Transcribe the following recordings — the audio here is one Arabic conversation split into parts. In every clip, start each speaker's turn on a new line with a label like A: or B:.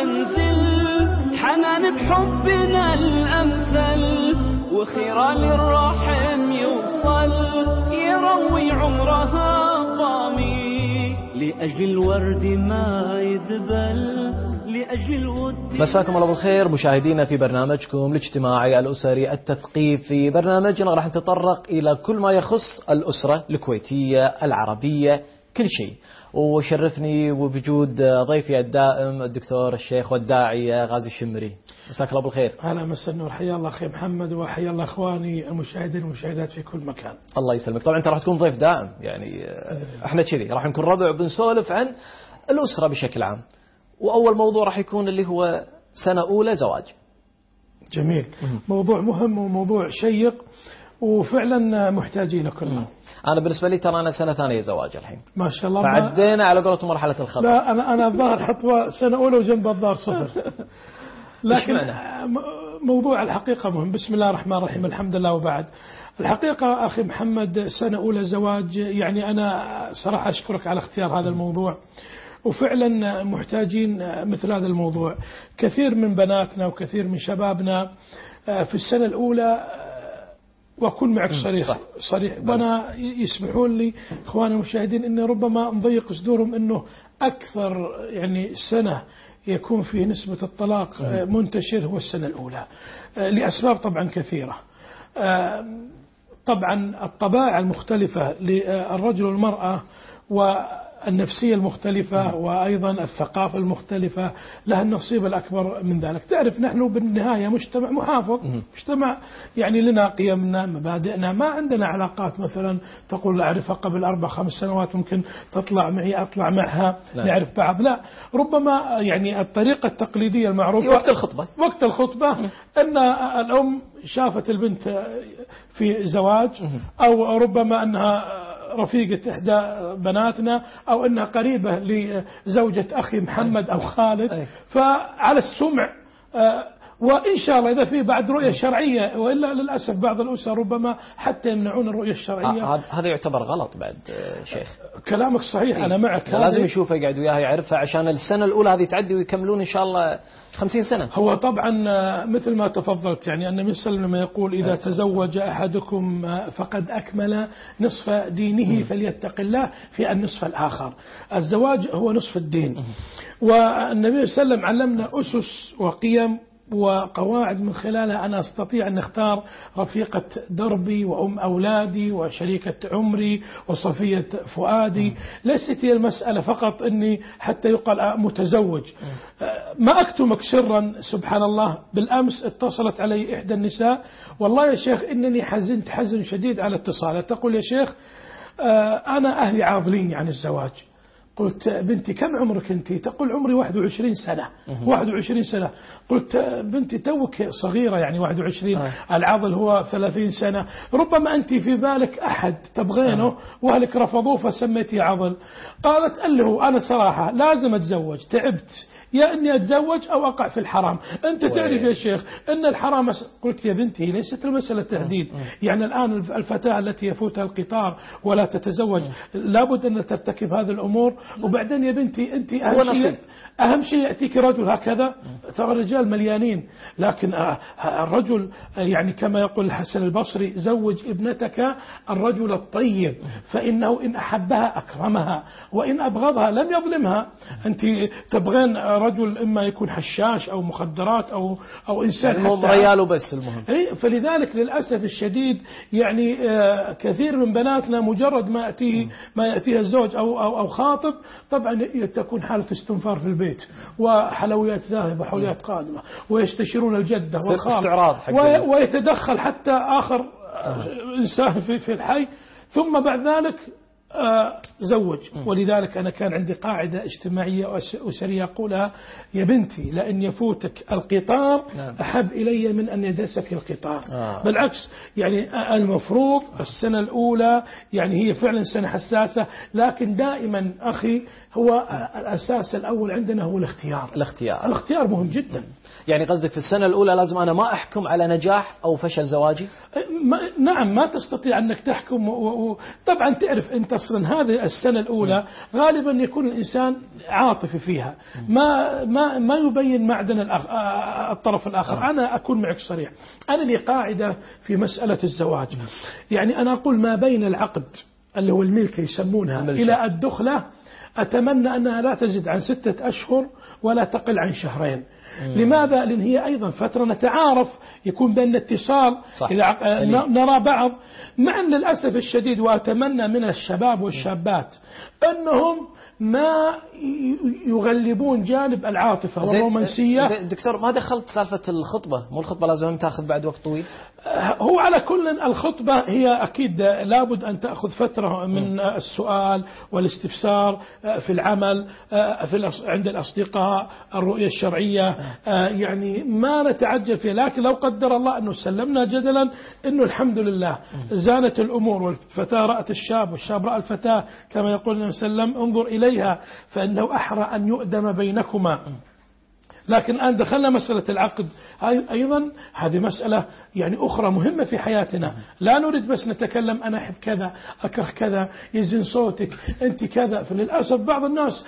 A: ينزل حنان بحبنا الأمثل وخيرا للرحم يوصل يروي عمرها ضامي لأجل الورد ما يذبل لأجل الود.
B: مساكم الله بالخير مشاهدينا في برنامجكم الاجتماعي الأسري التثقيفي. برنامجنا راح نتطرق إلى كل ما يخص الأسرة الكويتية العربية كل شيء. وشرفني وبوجود ضيفي الدائم الدكتور الشيخ والداعية غازي الشمري. مساك الله بالخير.
C: أهلا مساء النور. حيا الله أخي محمد وحيا الله إخواني المشاهدين والمشاهدات في كل مكان.
B: الله يسلمك. طبعا أنت راح تكون ضيف دائم يعني احنا كذي راح نكون ربع وبنسولف عن الأسرة بشكل عام. وأول موضوع راح يكون اللي هو سنة أولى زواج.
C: جميل. موضوع مهم وموضوع شيق وفعلا محتاجين كلنا.
B: أنا بالنسبة لي ترى أنا سنة ثانية زواج الحين.
C: ما شاء الله.
B: فعدينا على قولة مرحلة الخطأ.
C: لا أنا الظاهر حطوة سنة أولى وجنب الظاهر صفر. لكن موضوع الحقيقة مهم. بسم الله الرحمن الرحيم. الحمد لله وبعد. الحقيقة أخي محمد سنة أولى زواج يعني أنا صراحة أشكرك على اختيار هذا الموضوع. وفعلا محتاجين مثل هذا الموضوع. كثير من بناتنا وكثير من شبابنا في السنة الأولى وأكون معك صريح وأنا يسمحون لي إخواني المشاهدين إني ربما نضيق صدورهم إنه أكثر يعني سنة يكون فيه نسبة الطلاق منتشر هو السنة الأولى لأسباب طبعا كثيرة. طبعا الطبائع المختلفة للرجل والمرأة والنفسية المختلفة وأيضا الثقافة المختلفة لها النصيب الأكبر من ذلك. تعرف نحن بالنهاية مجتمع محافظ، مجتمع يعني لنا قيمنا مبادئنا، ما عندنا علاقات مثلا تقول أعرفها قبل 4-5 سنوات ممكن تطلع معي أطلع معها نعرف بعض. لا، ربما يعني الطريقة التقليدية المعروفة وقت الخطبة أن الأم شافت البنت في زواج أو ربما أنها رفيقة إحدى بناتنا أو أنها قريبة لزوجة أخي محمد أو خالد، فعلى السمع وإن شاء الله إذا في بعد رؤية شرعية، وإلا للأسف بعض الأسر ربما حتى يمنعون الرؤية الشرعية.
B: هذا يعتبر غلط بعد شيخ.
C: كلامك صحيح. أنا معك.
B: لازم يشوفه يقعد وياها يعرفها عشان السنة الأولى هذه تعدي ويكملون إن شاء الله 50 سنة.
C: هو طبعا مثل ما تفضلت يعني النبي صلى الله عليه وسلم يقول إذا تزوج أحدكم فقد أكمل نصف دينه فليتق الله في النصف الآخر. الزواج هو نصف الدين. والنبي صلى الله عليه وسلم علمنا أسس وقيم وقواعد من خلالها أنا أستطيع أن أختار رفيقة دربي وأم أولادي وشريكة عمري وصفية فؤادي. ليست هي المسألة فقط أني حتى يقال متزوج. ما أكتمك سرا سبحان الله، بالأمس اتصلت علي إحدى النساء والله يا شيخ إنني حزنت حزن شديد على اتصالها. تقول يا شيخ أنا أهلي عاضلين عن الزواج. قلت بنتي كم عمرك أنت؟ تقول عمري 21 سنة. 21 سنة. قلت بنتي توك صغيرة يعني 21. العضل هو 30 سنة. ربما أنت في بالك أحد تبغينه وأهلك رفضوه فسميتي عضل. قالت له أنا صراحة لازم أتزوج، تعبت يا أني أتزوج أو أقع في الحرام. أنت تعرف يا شيخ أن الحرام. قلت يا بنتي ليست المسألة تهديد. يعني الآن الفتاة التي يفوتها القطار ولا تتزوج لابد أن ترتكب هذه الأمور. وبعدين يا بنتي أنت أهم شيء يأتيك رجل هكذا. ترى الرجال مليانين، لكن الرجل يعني كما يقول الحسن البصري زوج ابنتك الرجل الطيب فإنه إن أحبها أكرمها وإن أبغضها لم يظلمها. أنت تبغين رجل إما يكون حشاش أو مخدرات أو إنسان
B: المهم رياله بس المهم.
C: فلذلك للأسف الشديد يعني كثير من بناتنا مجرد ما يأتيها الزوج أو خاطب طبعا تكون حالة استنفار في البيت وحلويات ذاهبة حلويات قادمة ويستشيرون الجدة والخال ويتدخل حتى آخر إنسان في الحي ثم بعد ذلك زوج. ولذلك أنا كان عندي قاعدة اجتماعية أسرية أقولها يا بنتي لأن يفوتك القطار أحب إلي من أن يدسك القطار. بالعكس يعني المفروض السنة الأولى يعني هي فعلا سنة حساسة، لكن دائما أخي هو الأساس الأول عندنا هو الاختيار مهم جدا.
B: يعني قصدك في السنة الأولى لازم أنا ما أحكم على نجاح أو فشل زواجي؟
C: نعم ما تستطيع أنك تحكم طبعا تعرف أنت أصلا هذه السنة الأولى غالبا يكون الإنسان عاطفي فيها، ما يبين معدن الطرف الآخر. أنا أكون معك صريح، أنا لي قاعدة في مسألة الزواج، يعني أنا أقول ما بين العقد اللي هو الملك يسمونها إلى الدخلة أتمنى أنها لا تزيد عن 6 أشهر ولا تقل عن 2 شهرين. لماذا؟ لأن هي أيضا فترة نتعارف، يكون بيننا اتصال، نرى بعض. مع أن للأسف الشديد وأتمنى من الشباب والشابات أنهم ما يغلبون جانب العاطفة والرومانسية.
B: دكتور، ما دخلت سالفة الخطبة؟ مو الخطبة لازم تأخذ بعد وقت طويل؟
C: هو على كل الخطبة هي أكيد لابد أن تأخذ فترة من السؤال والاستفسار في العمل، عند الأصدقاء، الرؤية الشرعية، يعني ما نتعجل فيها. لكن لو قدر الله أنه سلمنا جدلا أنه الحمد لله زانت الأمور والفتاة رأت الشاب والشاب رأى الفتاة كما يقول النبي صلى الله عليه وسلم انظر إليها فإنه أحرى أن يؤدم بينكما. لكن الآن دخلنا مسألة العقد، أيضا هذه مسألة يعني أخرى مهمة في حياتنا. لا نريد بس نتكلم أنا أحب كذا، أكره كذا، يزن صوتك، أنت كذا. فللأسف بعض الناس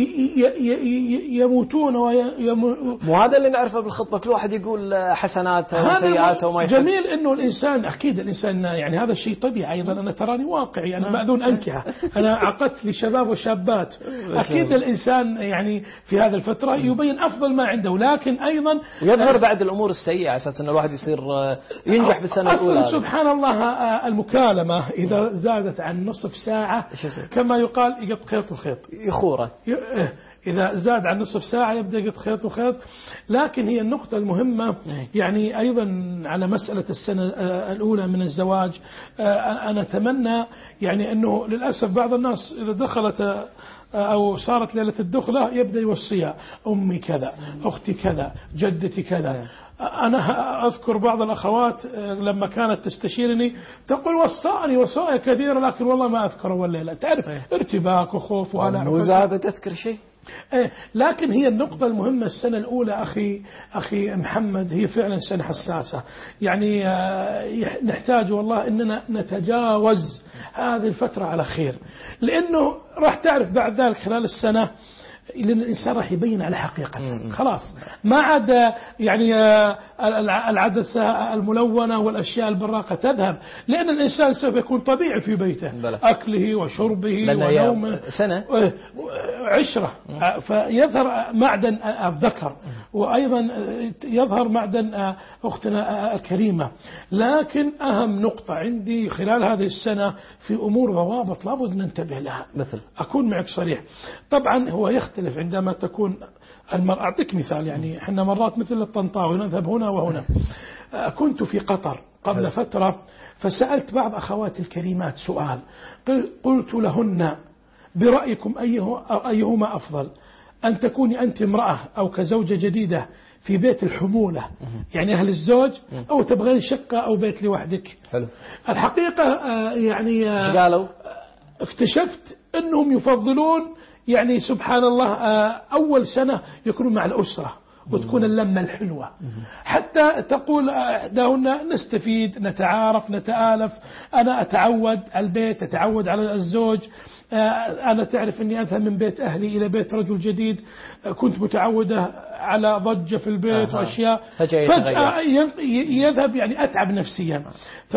C: يموتون
B: وهذا اللي نعرفه بالخطبة، كل واحد يقول حسناته وسيئاته وما يحب.
C: جميل إنه الإنسان، أكيد الإنسان يعني هذا الشيء طبيعي. أيضا أنا تراني واقعي، أنا مأذون أنكحة، أنا عقدت لشباب وشابات. أكيد الإنسان يعني في هذه الفترة يبين أفضل ما عنده، لكن أيضا
B: يظهر بعد الأمور السيئة على أساس أن الواحد يصير ينجح بالسنة الأولى.
C: سبحان الله، المكالمة إذا زادت عن نصف ساعة كما يقال يقط خيط وخيط
B: يخوره،
C: إذا زاد عن نصف ساعة يبدأ يقط خيط وخيط. لكن هي النقطة المهمة يعني أيضا على مسألة السنة الأولى من الزواج، أنا أتمنى يعني أنه للأسف بعض الناس إذا دخلت أو صارت ليلة الدخلة يبدأ يوصيها أمي كذا، أختي كذا، جدتي كذا. أنا أذكر بعض الأخوات لما كانت تستشيرني تقول وصاني وصايا كثيرة لكن والله ما أذكر والليلة. تعرف ارتباك وخوف وهلع.
B: وزابة تذكر شيء.
C: لكن هي النقطة المهمة السنة الأولى أخي محمد هي فعلا سنة حساسة. يعني نحتاج والله أننا نتجاوز هذه الفترة على خير، لأنه راح تعرف بعد ذلك خلال السنة لأن الإنسان راح يبين على حقيقته. خلاص ما عاد يعني العدسة الملونة والأشياء البراقة تذهب، لأن الإنسان سوف يكون طبيعي في بيته، أكله وشربه ونومه،
B: سنة
C: عشرة، فيظهر معدن الذكر وأيضا يظهر معدن أختنا الكريمة. لكن أهم نقطة عندي خلال هذه السنة في أمور ضوابط لابد ننتبه لها.
B: مثل
C: أكون معك صريح، طبعا هو يختلف عندما تكون المرأة. أعطيك مثال، يعني احنا مرات مثل الطنطاوي نذهب هنا وهنا. كنت في قطر قبل فترة فسألت بعض أخواتي الكريمات سؤال، قلت لهن برأيكم أيهما أفضل، أن تكوني أنت امرأة أو كزوجة جديدة في بيت الحمولة يعني أهل الزوج، أو تبغين شقة أو بيت لوحدك؟
B: حلو.
C: الحقيقة يعني
B: قالوا
C: اكتشفت أنهم يفضلون يعني سبحان الله أول سنة يكونوا مع الأسرة وتكون اللمة الحلوة، حتى تقول إحداهن نستفيد، نتعارف، نتآلف، أنا أتعود على البيت، أتعود على الزوج، أنا تعرف أني أذهب من بيت أهلي إلى بيت رجل جديد، كنت متعودة على ضجة في البيت وأشياء، فجأة يذهب يعني أتعب نفسيا.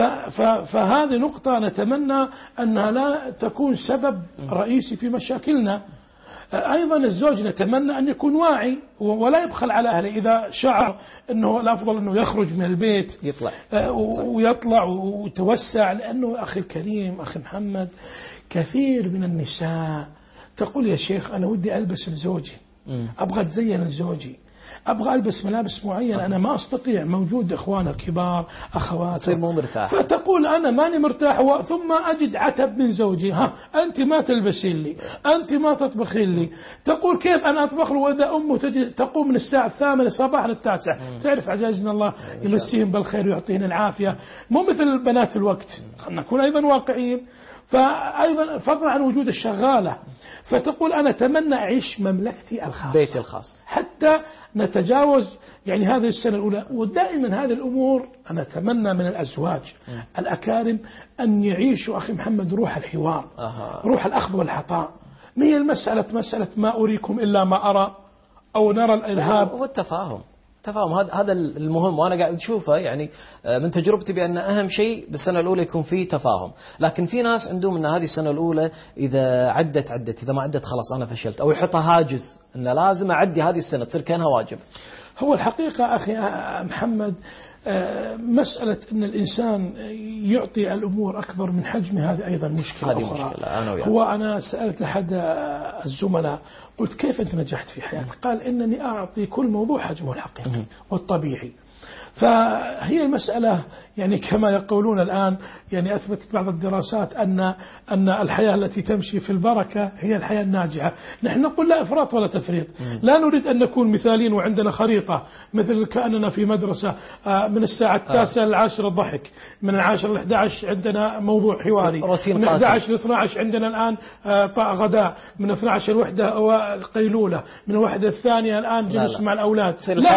C: فهذه نقطة نتمنى أنها لا تكون سبب رئيسي في مشاكلنا. أيضا الزوج نتمنى أن يكون واعي ولا يبخل على أهله. إذا شعر أنه الأفضل أنه يخرج من البيت ويطلع ويتوسع، لأنه أخي الكريم أخي محمد كثير من النساء تقول يا شيخ أنا ودي ألبس لزوجي، أبغى أتزين لزوجي، أبغى ألبس ملابس معينة، أنا ما أستطيع، موجود إخوان الكبار أخوات،
B: تصير مو مرتاح،
C: فتقول أنا ماني مرتاح، ثم أجد عتب من زوجي، أنت ما تلبسين لي، أنت ما تطبخين لي، تقول كيف أنا أطبخ له وإذا أمه تقوم من الساعة 8 صباحا ل9. تعرف عجائزنا الله يمسيهم بالخير ويعطيهم العافية، مو مثل بنات الوقت، نكون أيضا واقعيين. فأيضا فضلا عن وجود الشغالة، فتقول أنا أتمنى أعيش مملكتي الخاصة،
B: بيتي الخاص،
C: حتى نتجاوز يعني هذه السنة الأولى. ودائما هذه الأمور أنا أتمنى من الأزواج الأكارم أن يعيشوا أخي محمد روح الحوار، روح الأخذ والعطاء. ما هي مسألة ما أريكم إلا ما أرى أو نرى الإرهاب.
B: والتفاهم هذا المهم، وأنا قاعد أشوفه يعني من تجربتي بأن أهم شيء بالسنة الأولى يكون فيه تفاهم. لكن في ناس عندهم أن هذه السنة الأولى إذا عدت إذا ما عدت خلاص أنا فشلت، أو يحطها هاجس أن لازم أعدي هذه السنة تصير كأنها واجب.
C: هو الحقيقة أخي محمد مسألة أن الإنسان يعطي الأمور أكبر من حجمه هذه أيضا مشكلة أخرى. أنا سألت أحد الزملاء قلت كيف أنت نجحت في حياتك؟ قال إنني أعطي كل موضوع حجمه الحقيقي والطبيعي. فهي المسألة يعني كما يقولون الآن، يعني أثبتت بعض الدراسات أن الحياة التي تمشي في البركة هي الحياة الناجحة. نحن نقول لا إفراط ولا تفريط، لا نريد أن نكون مثالين وعندنا خريطة مثل كأننا في مدرسة من الساعة 9 إلى 10 ضحك، من 10 إلى 11 عندنا موضوع حواري، من 11 إلى 12 عندنا الآن غداء، من 12 إلى 1 قيلولة، من 1 إلى 2 الآن جلوس مع الأولاد.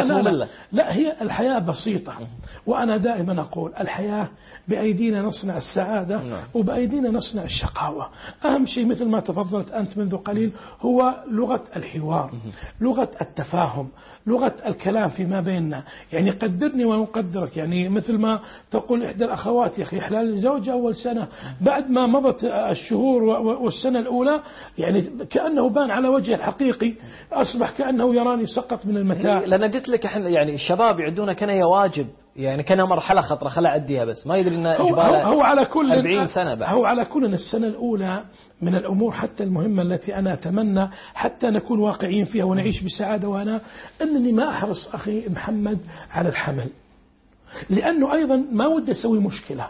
C: لا هي الحياة بسيطة. وأنا دائما أقول الحياة بأيدينا نصنع السعادة وبأيدينا نصنع الشقاوة. أهم شيء مثل ما تفضلت أنت منذ قليل هو لغة الحوار، لغة التفاهم، لغة الكلام فيما بيننا. يعني قدرني ونقدرك، يعني مثل ما تقول إحدى الأخوات يا أخي إحلال الزوج أول سنة، بعد ما مضت الشهور والسنة الأولى يعني كأنه بان على وجهه الحقيقي، أصبح كأنه يراني سقط من المتاع.
B: لأن قلت لك إحنا يعني الشباب يعدونها كان واجب، يعني كان مرحلة خطرة خلا أديها، بس ما يدري إن
C: هو على كل
B: 40 سنة بعد.
C: هو على كل السنة الأولى من الأمور حتى المهمة التي أنا أتمنى حتى نكون واقعيين فيها ونعيش بسعادة، وأنا أنني ما أحرص أخي محمد على الحمل، لأنه أيضا ما ودي أسوي مشكلة.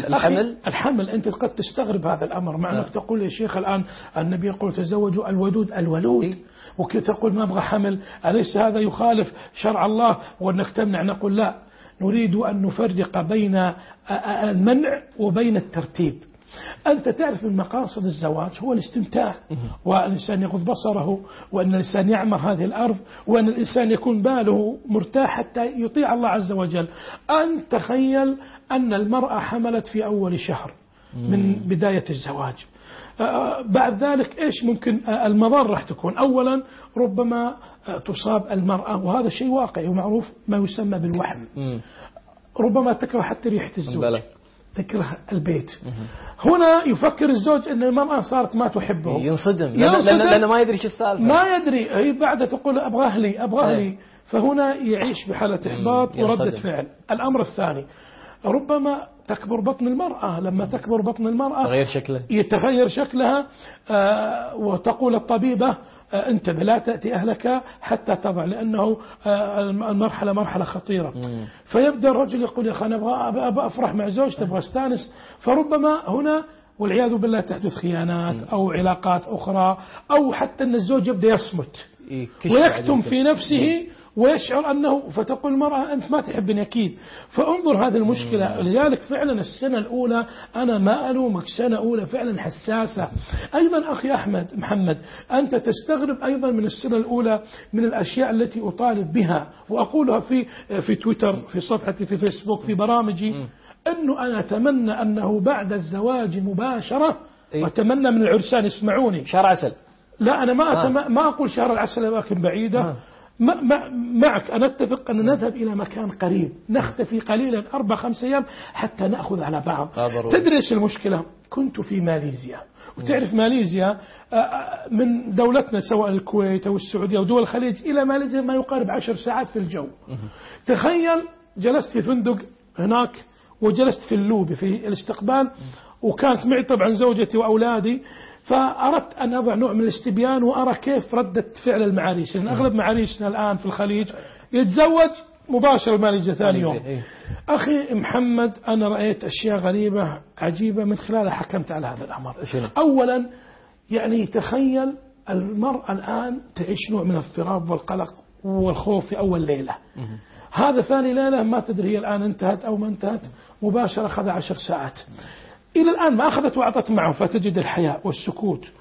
C: الحمل أنت قد تستغرب هذا الأمر، مع أنك تقول يا شيخ الآن النبي يقول تزوجوا الودود الولود، وكيف تقول ما أبغى حمل؟ أليس هذا يخالف شرع الله وأنك تمنع؟ نقول لا، نريد أن نفرق بين المنع وبين الترتيب. أنت تعرف من مقاصد الزواج هو الاستمتاع، وأن الإنسان يغض بصره، وأن الإنسان يعمر هذه الأرض، وأن الإنسان يكون باله مرتاح حتى يطيع الله عز وجل. أن تخيل أن المرأة حملت في أول شهر من بداية الزواج، بعد ذلك إيش ممكن المضار راح تكون؟ أولا ربما تصاب المرأة، وهذا شيء واقعي ومعروف، ما يسمى بالوحم. ربما تكره حتى ريحة الزوج، تكره البيت. هنا يفكر الزوج أن المرأة صارت ما تحبه،
B: ينصدم لأنه ما يدري شو السالفة،
C: ما يدري. هي بعد تقول أبغى أهلي، فهنا يعيش بحالة إحباط وردة فعل. الأمر الثاني ربما تكبر بطن المرأة، لما تكبر بطن المرأة يتغير شكلها، وتقول الطبيبة انتبه لا تأتي أهلك حتى تضع، لأنه المرحلة مرحلة خطيرة. فيبدأ الرجل يقول يا أخي أنا أبغى أفرح مع زوجتي، أبغى أستانس، فربما هنا والعياذ بالله تحدث خيانات أو علاقات أخرى، أو حتى أن الزوج يبدأ يصمت ويكتم في نفسه ويشعر أنه، فتقول المرأة أنت ما تحبني أكيد. فانظر هذه المشكلة. لذلك فعلا السنة الأولى أنا ما ألومك، سنة أولى فعلا حساسة. أيضا أخي أحمد محمد أنت تستغرب أيضا من السنة الأولى من الأشياء التي أطالب بها وأقولها في تويتر، في صفحتي في فيسبوك، في برامجي، أنه أنا أتمنى أنه بعد الزواج مباشرة، وأتمنى من العرسان يسمعوني،
B: شهر عسل.
C: لا أنا ما أقول شهر العسل أماكن بعيدة، معك أنا أتفق أن نذهب إلى مكان قريب، نختفي قليلا 4-5 أيام حتى نأخذ على بعض. تدري إيش المشكلة؟ كنت في ماليزيا، وتعرف ماليزيا من دولتنا سواء الكويت أو السعودية أو دول الخليج إلى ماليزيا ما يقارب 10 ساعات في الجو. تخيل جلست في فندق هناك، وجلست في اللوبي في الاستقبال، وكانت معي طبعا زوجتي وأولادي، فأردت أن أضع نوع من الاستبيان وأرى كيف ردة فعل المعاريش، لأن أغلب معاريشنا الآن في الخليج يتزوج مباشرة ماليزيا ثاني يوم. أخي محمد أنا رأيت أشياء غريبة عجيبة من خلالها حكمت على هذا الأمر. أولا يعني تخيل المرأة الآن تعيش نوع من الاضطراب والقلق والخوف في أول ليلة، هذا ثاني ليلة ما تدري هي الآن انتهت أو ما انتهت، مباشرة أخذ 10 ساعات. إلى الآن ما أخذت وأعطت معه، فتجد الحياء والسكوت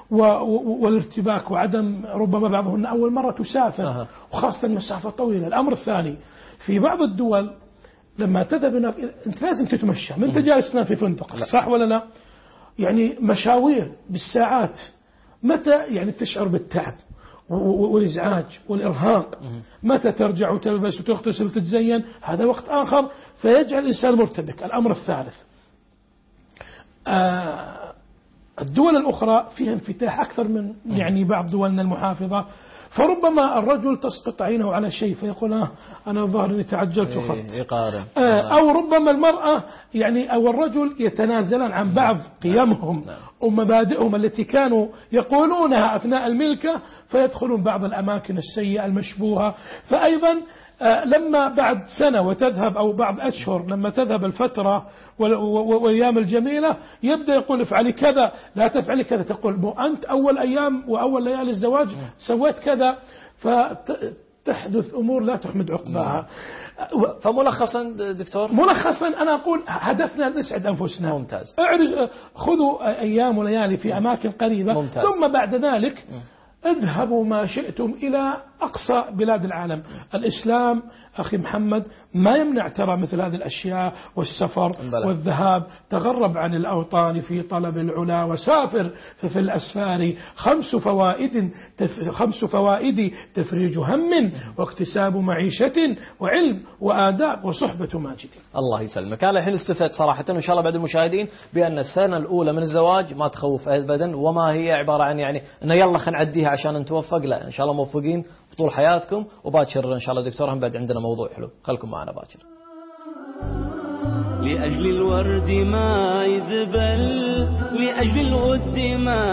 C: والارتباك وعدم ربما بعضهن أول مرة تسافر وخاصة مسافة طويلة. الأمر الثاني في بعض الدول لما تذهب هناك أنت لازم تتمشى، ما أنت جالس تنام في فندق، صح ولا لا؟ يعني مشاوير بالساعات، متى يعني تشعر بالتعب والإزعاج والإرهاق؟ متى ترجع وتلبس وتغتسل وتتزين؟ هذا وقت آخر فيجعل الإنسان مرتبك. الأمر الثالث الدول الأخرى فيها انفتاح أكثر من يعني بعض دولنا المحافظة، فربما الرجل تسقط عينه على شيء فيقول أنا الظاهر أني تعجلت وخفت، أو ربما المرأة يعني أو الرجل يتنازلان عن بعض قيمهم ومبادئهم التي كانوا يقولونها أثناء الملكة، فيدخلون بعض الأماكن السيئة المشبوهة. فأيضا لما بعد سنة وتذهب أو بعض أشهر لما تذهب الفترة والأيام الجميلة يبدأ يقول افعلي كذا لا تفعلي كذا، تقول أنت أول أيام وأول ليالي الزواج سويت كذا، فتحدث أمور لا تحمد عقباها.
B: فملخصا دكتور،
C: ملخصا أنا أقول هدفنا نسعد أنفسنا.
B: ممتاز.
C: خذوا أيام وليالي في أماكن قريبة. ممتاز. ثم بعد ذلك اذهبوا ما شئتم إلى أقصى بلاد العالم. الإسلام أخي محمد ما يمنع ترى مثل هذه الأشياء والسفر والذهاب. تغرب عن الأوطان في طلب العلا وسافر، ففي الأسفار 5 فوائد تفريج هم واكتساب معيشة وعلم وآداب وصحبة ماجد.
B: الله يسلمك. أنا الحين استفدت صراحة وإن شاء الله بعد المشاهدين بأن السنة الأولى من الزواج ما تخوف أبدا، وما هي عبارة عن يعني إنه يلا خلينا نعديها عشان نتوفق، لا إن شاء الله موفقين طول حياتكم. وباكر إن شاء الله دكتور هم بعد عندنا موضوع حلو، خلكم معنا باكر.
A: لأجل الورد ما يذبل، لأجل الود ما